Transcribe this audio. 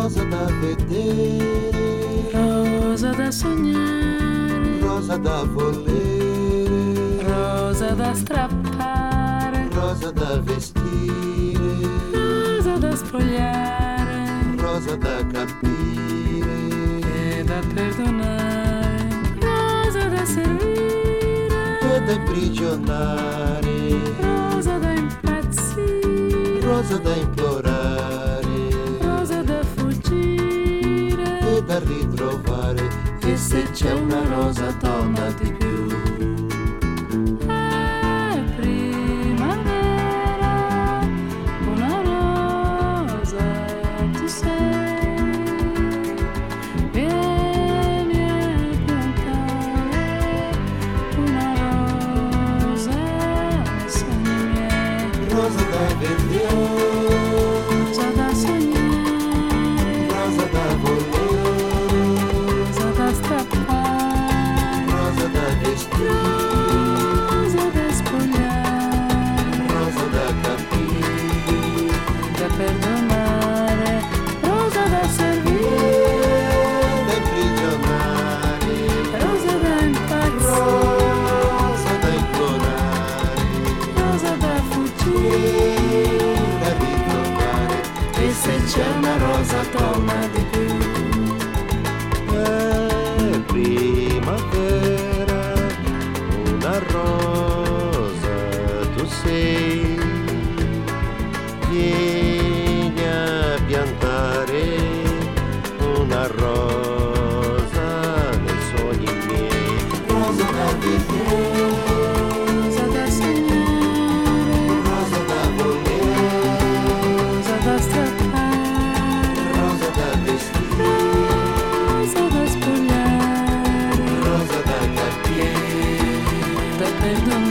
rosa da vedere, rosa da sognare, rosa da volere, rosa da strappare, rosa da vestire, rosa da spogliare, rosa da capire e da perdonare, rosa da servire, e da imprigionare, rosa da impazzire, rosa da implorare rosa da fuggire, e da ritrovare. E se c'è una rosa donna di più, è primavera, una rosa tu sei, vieni a piantare una rosa nei sogni miei, rosa da vedere, rosa da sognare, rosa da volere, rosa da strappare, rosa da vestire, rosa da spogliare, rosa da capire, da perdonare, rosa da servire, da imprigionare, rosa da impazzire, rosa da implorare rosa da fuggire, e da ritrovare. e se c'è una rosa donna di più, È primavera, una rosa tu sei, vieni a piantare una rosa nei sogni miei, rosa da vedere, rosa da sognare, rosa da volere, rosa da strappare, rosa da vestire, rosa da spogliare, rosa da capire, da perdonare.